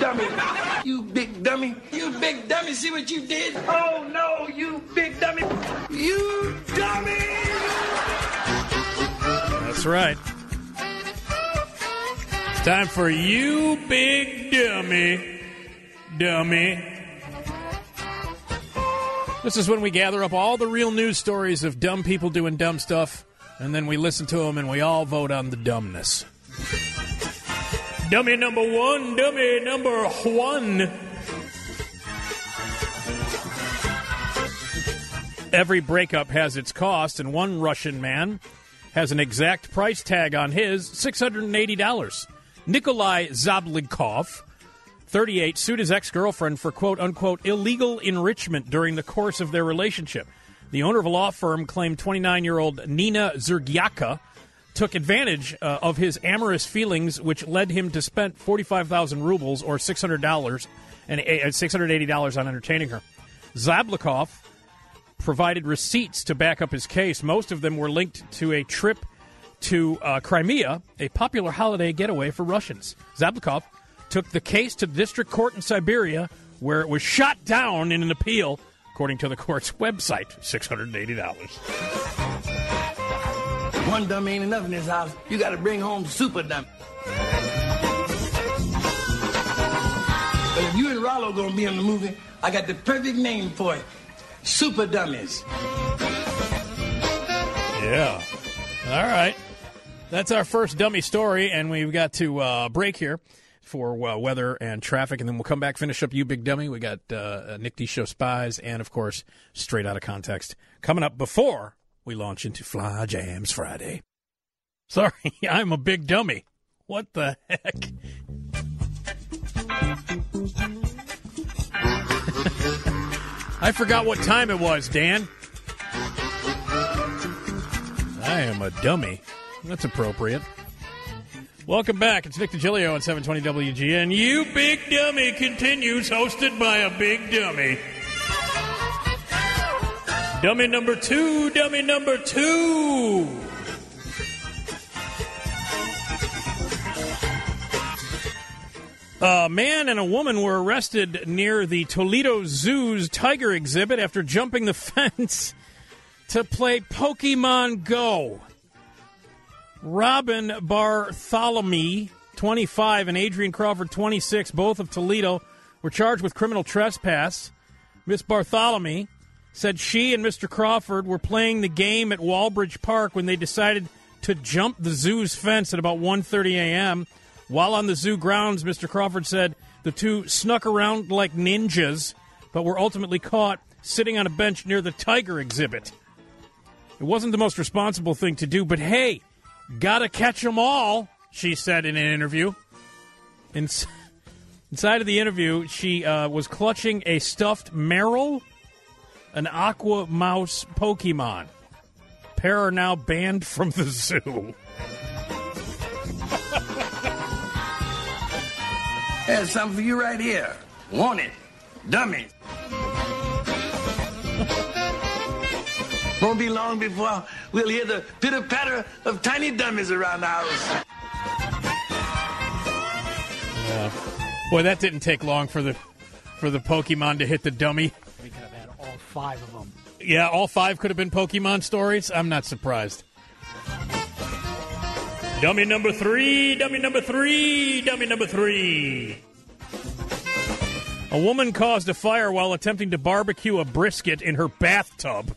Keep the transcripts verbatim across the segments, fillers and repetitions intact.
dummy. You big dummy. You big dummy. See what you did? Oh, no, you big dummy. You dummy. That's right. It's time for You Big Dummy. Dummy. This is when we gather up all the real news stories of dumb people doing dumb stuff, and then we listen to them and we all vote on the dumbness. Dummy number one, dummy number one. Every breakup has its cost, and one Russian man has an exact price tag on his, six hundred eighty dollars. Nikolai Zablikov, thirty-eight, sued his ex-girlfriend for quote-unquote illegal enrichment during the course of their relationship. The owner of a law firm claimed twenty-nine-year-old Nina Zergyaka took advantage uh, of his amorous feelings, which led him to spend forty-five thousand rubles, or six hundred dollars, and uh, six hundred eighty dollars on entertaining her. Zablikov provided receipts to back up his case. Most of them were linked to a trip to uh, Crimea, a popular holiday getaway for Russians. Zablikov took the case to the district court in Siberia, where it was shot down in an appeal, according to the court's website, six hundred eighty dollars. One dummy ain't enough in this house. You got to bring home super dummy. But if you and Rollo going to be in the movie, I got the perfect name for it. Super Dummies. Yeah. All right. That's our first dummy story, and we've got to uh, break here for uh, weather and traffic, and then we'll come back, finish up You Big Dummy. We got uh, Nick D. Show Spies, and, of course, Straight Outta Context coming up before we launch into Fly Jams Friday. Sorry, I'm a big dummy. What the heck? I forgot what time it was, Dan. I am a dummy. That's appropriate. Welcome back. It's Nick DiGilio on seven twenty W G N. You Big Dummy continues, hosted by a big dummy. Dummy number two, dummy number two. A man and a woman were arrested near the Toledo Zoo's tiger exhibit after jumping the fence to play Pokemon Go. Robin Bartholomew, twenty-five, and Adrian Crawford, twenty-six, both of Toledo, were charged with criminal trespass. Miss Bartholomew said she and Mister Crawford were playing the game at Walbridge Park when they decided to jump the zoo's fence at about one thirty a.m. While on the zoo grounds, Mister Crawford said the two snuck around like ninjas, but were ultimately caught sitting on a bench near the tiger exhibit. It wasn't the most responsible thing to do, but hey, gotta catch 'em all, she said in an interview. In, inside of the interview, she uh, was clutching a stuffed Meryl, an aqua mouse Pokemon. Pair are now banned from the zoo. There's something for you right here. Want it. Dummies. Won't be long before we'll hear the pitter-patter of tiny dummies around the house. Yeah. Boy, that didn't take long for the for the Pokemon to hit the dummy. We could have had all five of them. Yeah, all five could have been Pokemon stories. I'm not surprised. Dummy number three, dummy number three, dummy number three. A woman caused a fire while attempting to barbecue a brisket in her bathtub.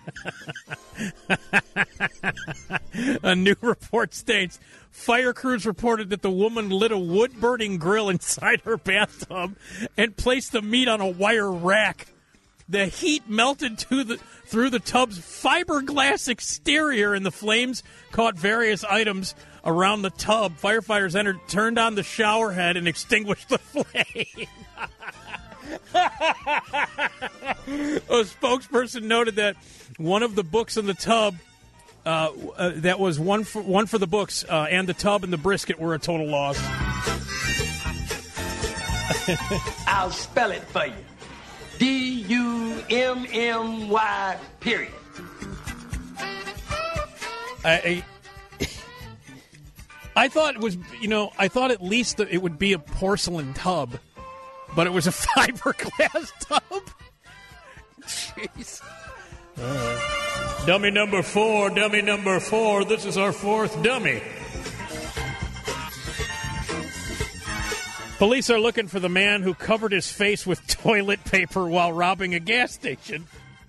A new report states fire crews reported that the woman lit a wood-burning grill inside her bathtub and placed the meat on a wire rack. The heat melted to the, through the tub's fiberglass exterior, and the flames caught various items around the tub. Firefighters entered, turned on the shower head, and extinguished the flame. A spokesperson noted that one of the books in the tub, uh, uh, that was one for, one for the books, uh, and the tub and the brisket were a total loss. I'll spell it for you. D U M M Y, period. I, I, I thought it was, you know, I thought at least that it would be a porcelain tub but it was a fiberglass tub. Jeez. All right. Dummy number four, dummy number four. This is our fourth dummy. Police are looking for the man who covered his face with toilet paper while robbing a gas station.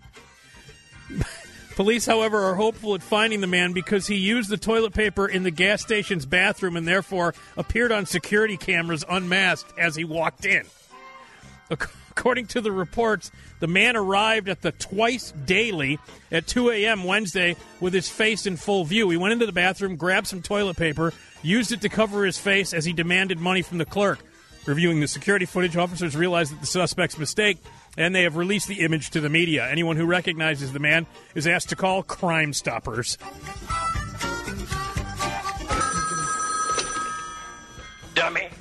Police, however, are hopeful at finding the man because he used the toilet paper in the gas station's bathroom and therefore appeared on security cameras unmasked as he walked in. According to the reports, the man arrived at the Twice Daily at two a.m. Wednesday with his face in full view. He went into the bathroom, grabbed some toilet paper, used it to cover his face as he demanded money from the clerk. Reviewing the security footage, officers realized that the suspect's mistake, and they have released the image to the media. Anyone who recognizes the man is asked to call Crime Stoppers. Dummy.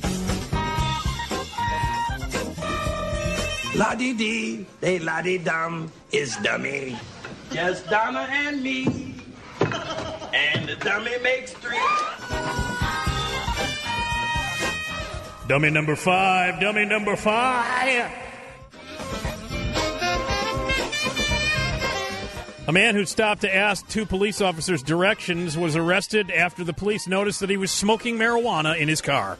La-dee-dee, they la-dee-dum is dummy. Just Donna and me. And the dummy makes three. Dummy number five, dummy number five. A man who stopped to ask two police officers directions was arrested after the police noticed that he was smoking marijuana in his car.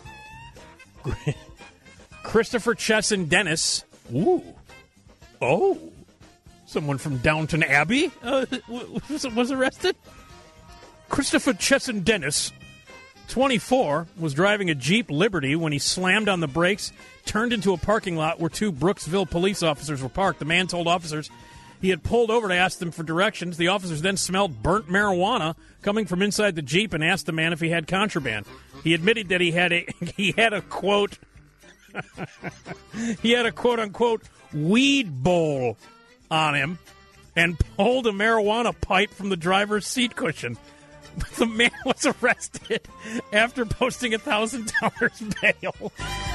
Christopher Chesson Dennis. Ooh. Oh. Someone from Downton Abbey uh, was, was arrested? Christopher Chesson Dennis, twenty-four, was driving a Jeep Liberty when he slammed on the brakes, turned into a parking lot where two Brooksville police officers were parked. The man told officers he had pulled over to ask them for directions. The officers then smelled burnt marijuana coming from inside the Jeep and asked the man if he had contraband. He admitted that he had a he had a quote he had a quote unquote weed bowl on him and pulled a marijuana pipe from the driver's seat cushion. The man was arrested after posting a thousand dollars bail.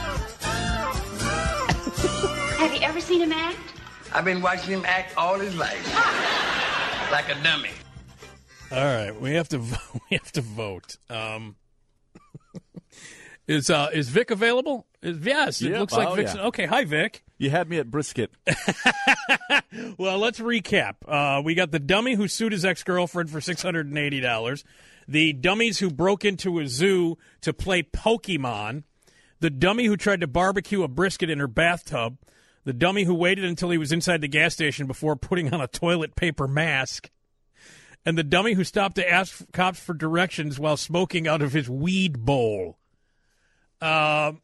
Have you ever seen him act? I've been watching him act all his life. Like a dummy. All right, we have to vo- we have to vote. Um, is uh, is Vic available? Is, yes, it Yep. looks like Oh, Vic's. yeah. Okay, hi Vic. You had me at brisket. Well, let's recap. Uh, we got the dummy who sued his ex-girlfriend for six hundred eighty dollars, the dummies who broke into a zoo to play Pokemon, the dummy who tried to barbecue a brisket in her bathtub, the dummy who waited until he was inside the gas station before putting on a toilet paper mask, and the dummy who stopped to ask cops for directions while smoking out of his weed bowl. Um,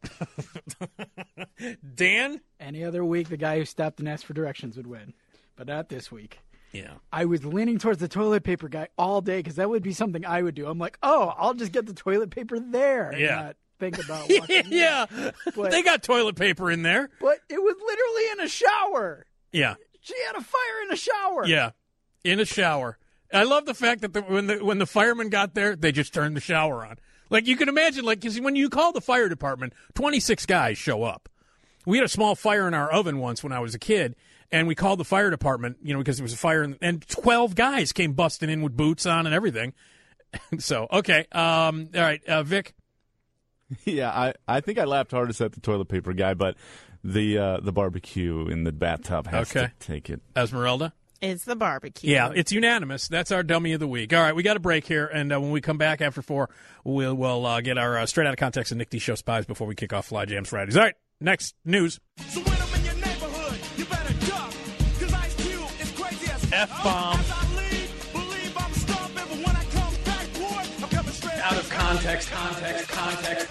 Dan? Any other week, the guy who stopped and asked for directions would win, but not this week. Yeah. I was leaning towards the toilet paper guy all day because that would be something I would do. I'm like, oh, I'll just get the toilet paper there and Yeah. not think about walking Yeah. But- They got toilet paper in there. But it was literally in a shower. Yeah. She had a fire in a shower. Yeah. In a shower. I love the fact that the, when the when the firemen got there, they just turned the shower on. Like, you can imagine, like, 'cause when you call the fire department, twenty-six guys show up. We had a small fire in our oven once when I was a kid, and we called the fire department, you know, because there was a fire, in, and twelve guys came busting in with boots on and everything. So, okay. Um, all right, uh, Vic? Yeah, I, I think I laughed hardest at the toilet paper guy, but the uh, the barbecue in the bathtub has Okay. to take it. Esmeralda? It's the barbecue. Yeah, it's unanimous. That's our dummy of the week. All right, we got a break here, and uh, when we come back after four, we'll, we'll uh, get our uh, straight out of context and Nick D Show Spies before we kick off Fly Jams Fridays. All right, next news. So when I'm in your neighborhood, you better duck, 'cause Ice Cube is crazy as F-bomb. As I leave, believe I'm stomping, but when I come back, boy, I'm coming straight Out of context, context, context.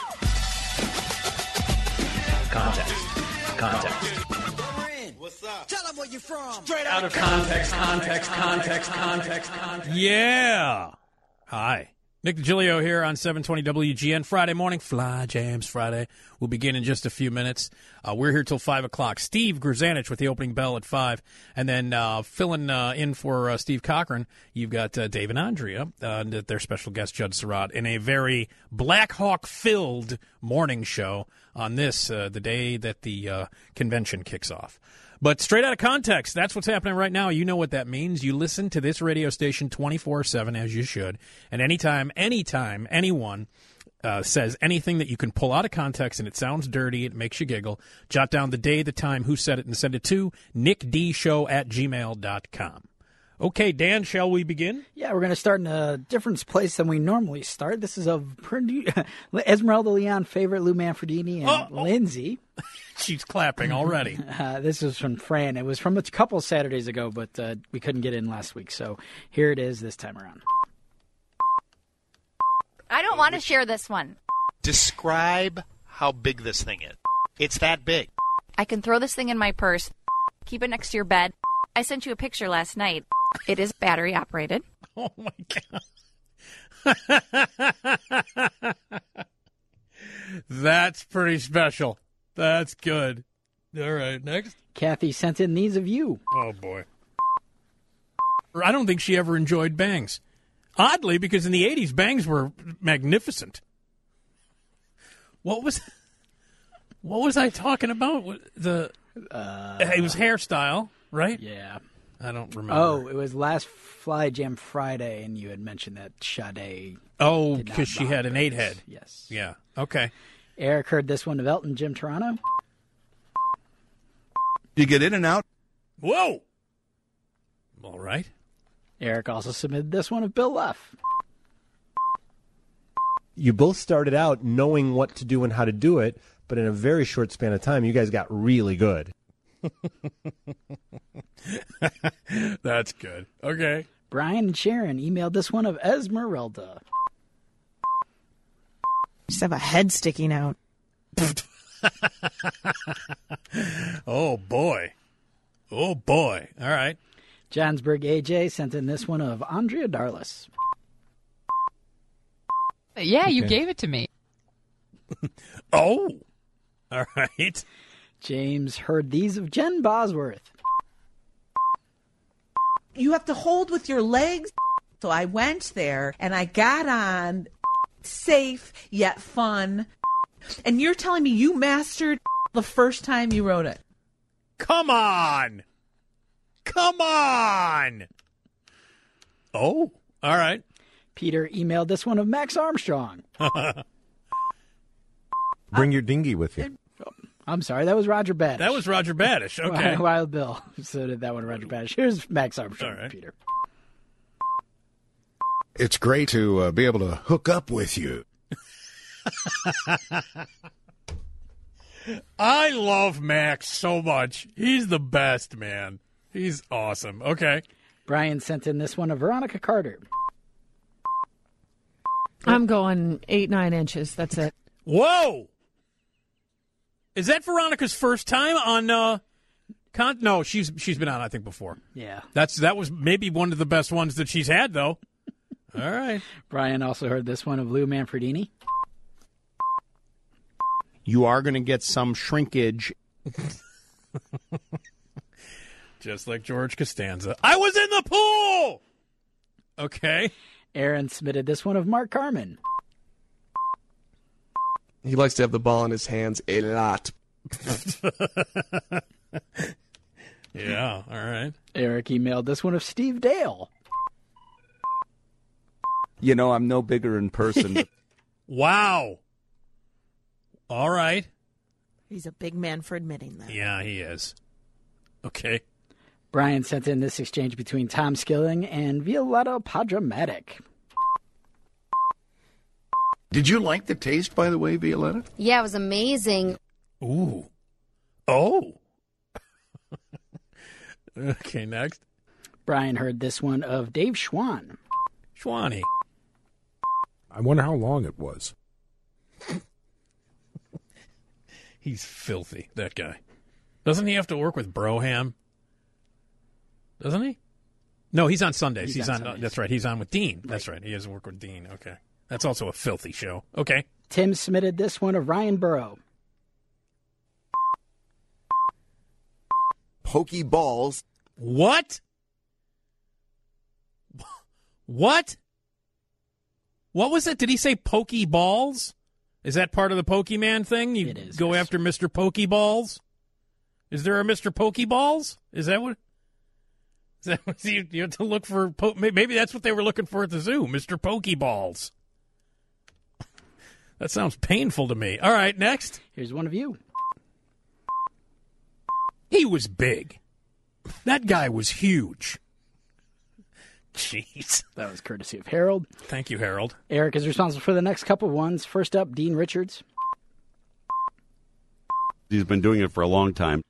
Context, context. What's up? Tell them where you from. Straight out of context, context, context, context, context. Yeah. Hi. Nick DiGilio here on seven twenty W G N. Friday morning, Fly Jams Friday. We'll begin in just a few minutes. Uh, we're here till five o'clock. Steve Grzanich with the opening bell at five. And then uh, filling uh, in for uh, Steve Cochran, you've got uh, Dave and Andrea, uh, and their special guest, Judd Surratt, in a very Black Hawk-filled morning show on this, uh, the day that the uh, convention kicks off. But straight out of context, that's what's happening right now. You know what that means. You listen to this radio station twenty-four seven, as you should. And anytime, anytime, anyone uh, says anything that you can pull out of context and it sounds dirty, it makes you giggle. Jot down the day, the time, who said it, and send it to nickdshow at gmail dot com. Okay, Dan, shall we begin? Yeah, we're going to start in a different place than we normally start. This is of pretty, Esmeralda Leon favorite Lou Manfredini and Oh, oh. Lindsay. She's clapping already. Uh, this is from Fran. It was from a couple Saturdays ago, but uh, we couldn't get in last week. So here it is this time around. I don't want to share this one. Describe how big this thing is. It's that big. I can throw this thing in my purse, keep it next to your bed. I sent you a picture last night. It is battery operated. Oh, my God. That's pretty special. That's good. All right, next. Kathy sent in these of you. Oh, boy. I don't think she ever enjoyed bangs. Oddly, because in the eighties, bangs were magnificent. What was what was I talking about? The uh, It was hairstyle, right? Yeah. I don't remember. Oh, it was last Fly Jam Friday, and you had mentioned that Sade. Oh, did not because she had an bond eight with head. us. Yes. Yeah. Okay. Eric heard this one of Elton Jim Toronto. You get in and out. Whoa. All right. Eric also submitted this one of Bill Luff. You both started out knowing what to do and how to do it, but in a very short span of time, you guys got really good. That's good. Okay. Brian and Sharon emailed this one of Esmeralda. Just have a head sticking out. Oh, boy. Oh, boy. All right. Johnsburg A J sent in this one of Andrea Darlis. Yeah, you Okay. gave it to me. Oh. All right. James heard these of Jen Bosworth. You have to hold with your legs. So I went there and I got on safe yet fun. And you're telling me you mastered the first time you wrote it. Come on. Come on. Oh, all right. Peter emailed this one of Max Armstrong. Bring your dinghy with you. I'm sorry, that was Roger Badish. That was Roger Badish. Okay. Wild, Wild Bill. So did that one, Roger Badish. Here's Max Armstrong, All right. Peter. It's great to uh, be able to hook up with you. I love Max so much. He's the best, man. He's awesome. Okay. Brian sent in this one of Veronica Carter. I'm going eight, nine inches. That's it. Whoa. Is that Veronica's first time on uh con- No, she's she's been on I think before. Yeah. That's that was maybe one of the best ones that she's had though. All right. Brian also heard this one of Lou Manfredini. You are going to get some shrinkage. Just like George Costanza. I was in the pool. Okay. Aaron submitted this one of Mark Carmen. He likes to have the ball in his hands a lot. Yeah, all right. Eric emailed this one of Steve Dale. You know, I'm no bigger in person. But Wow. All right. He's a big man for admitting that. Yeah, he is. Okay. Brian sent in this exchange between Tom Skilling and Violetta Padramatic. Did you like the taste, by the way, Violetta? Yeah, it was amazing. Ooh. Oh. Okay, next. Brian heard this one of Dave Schwann. Schwanny. I wonder how long it was. He's filthy, that guy. Doesn't he have to work with Broham? Doesn't he? No, he's on Sundays. He's, He's on. on Sundays. That's right. He's on with Dean. That's right. He has to work with Dean. Okay. That's also a filthy show. Okay. Tim submitted this one of Ryan Burrow. pokey balls. What? What? What was it? Did he say pokey balls? Is that part of the Pokemon thing? You It is, go yes. after Mister Pokeballs? Is there a Mister Pokeballs? Is that what? Is that what you, you have to look for? Po- maybe that's what they were looking for at the zoo, Mister Pokeballs. That sounds painful to me. All right, next. Here's one of you. He was big. That guy was huge. Jeez. That was courtesy of Harold. Thank you, Harold. Eric is responsible for the next couple of ones. First up, Dean Richards. He's been doing it for a long time.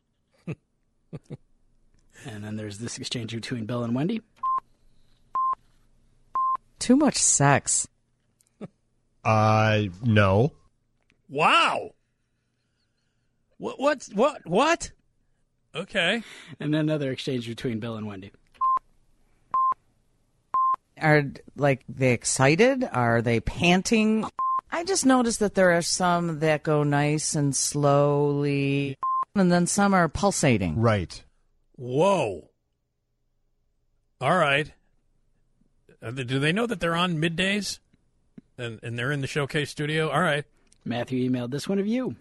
And then there's this exchange between Bill and Wendy. Too much sex. Uh, no. Wow. What? What? What? What? Okay. And then another exchange between Bill and Wendy. Are, like, they excited? Are they panting? I just noticed that there are some that go nice and slowly, and then some are pulsating. Right. Whoa. All right. Uh, do they know that they're on middays? And, and they're in the showcase studio? All right. Matthew emailed this one of you.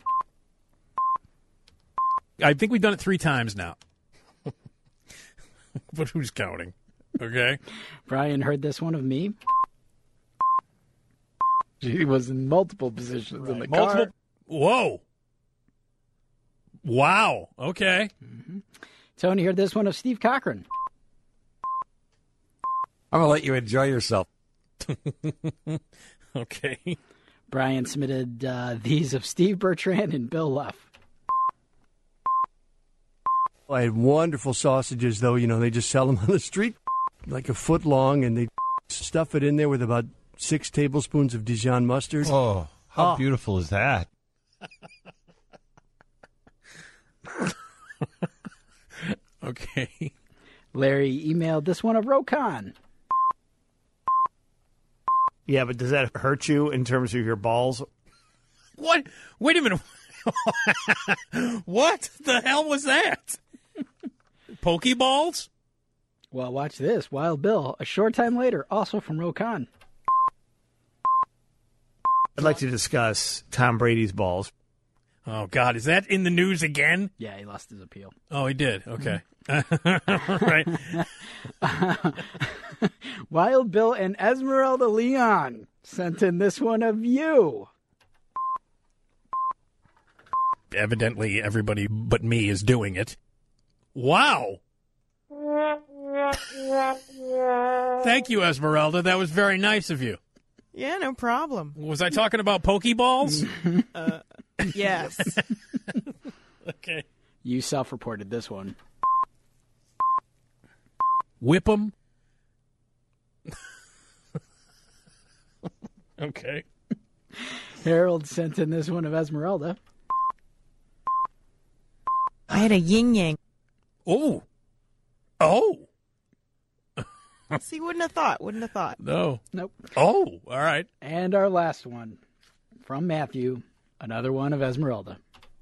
I think we've done it three times now. But who's counting? Okay. Brian heard this one of me. He was in multiple positions right. in the multiple. car. Whoa. Wow. Okay. Mm-hmm. Tony heard this one of Steve Cochran. I'm going to let you enjoy yourself. Okay. Brian submitted uh, these of Steve Bertrand and Bill Luff. I had wonderful sausages, though. You know, they just sell them on the street like a foot long, and they stuff it in there with about six tablespoons of Dijon mustard. Oh, how oh. beautiful is that? Okay. Larry emailed this one of Rokon. Yeah, but does that hurt you in terms of your balls? What? Wait a minute. What the hell was that? Pokeballs? Well, watch this. Wild Bill, a short time later, also from Rokon. I'd like to discuss Tom Brady's balls. Oh, God. Is that in the news again? Yeah, he lost his appeal. Oh, he did. Okay. Right. Wild Bill and Esmeralda Leon sent in this one of you. Evidently, everybody but me is doing it. Wow. Thank you, Esmeralda. That was very nice of you. Yeah, no problem. Was I talking about Pokeballs? uh, yes. Okay. You self-reported this one. Whip 'em. Okay. Harold sent in this one of Esmeralda. I had a yin-yang. Oh. Oh. See, wouldn't have thought. Wouldn't have thought. No. Nope. Oh, all right. And our last one from Matthew, another one of Esmeralda.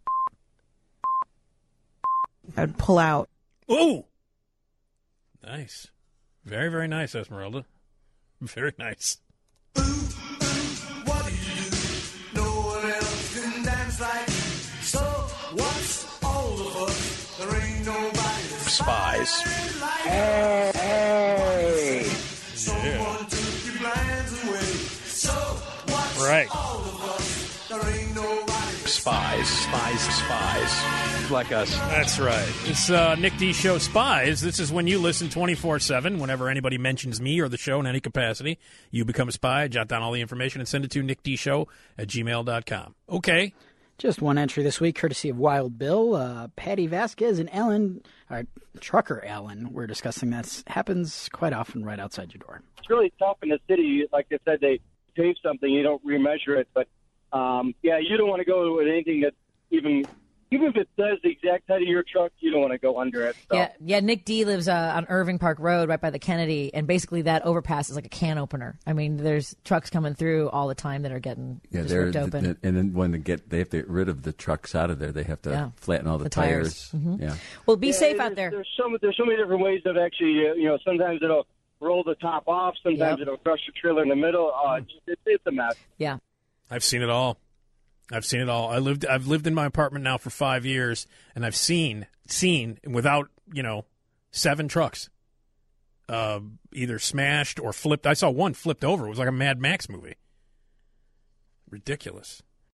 I'd pull out. Oh. Nice. Very, very nice, Esmeralda. Very nice. What do you do? No one else can dance like you. So what's all of us? There ain't nobody Spies. Hey, hey. Yeah. Took your plans away. So what's right. all of us? There ain't nobody. Spies. Spies. Spies. Like us. That's right. It's uh, Nick D Show Spies. This is when you listen twenty-four seven. Whenever anybody mentions me or the show in any capacity, you become a spy, jot down all the information, and send it to nickdshow at gmail dot com. Okay. Just one entry this week, courtesy of Wild Bill. Uh, Patty Vasquez and Ellen, or Trucker Ellen, we're discussing that. Happens quite often right outside your door. It's really tough in the city. Like I said, they tape something, you don't remeasure it. But, um, yeah, you don't want to go with anything that even – even if it says the exact height of your truck, you don't want to go under it. So. Yeah, yeah. Nick D lives uh, on Irving Park Road, right by the Kennedy, and basically that overpass is like a can opener. I mean, there's trucks coming through all the time that are getting yeah, just they're ripped open. th- and then when they get, they have to get rid of the trucks out of there. They have to Yeah. flatten all the, The tires. tires. Mhm. Yeah. Well, be Yeah, safe there's- out there. There's so, there's so many different ways of actually, uh, you know, sometimes it'll roll the top off. Sometimes Yep. it'll crush the trailer in the middle. Uh, it's, it's, it's a mess. Yeah. I've seen it all. I've seen it all. I lived. I've lived in my apartment now for five years, and I've seen seen without you know seven trucks, uh, either smashed or flipped. I saw one flipped over. It was like a Mad Max movie. Ridiculous.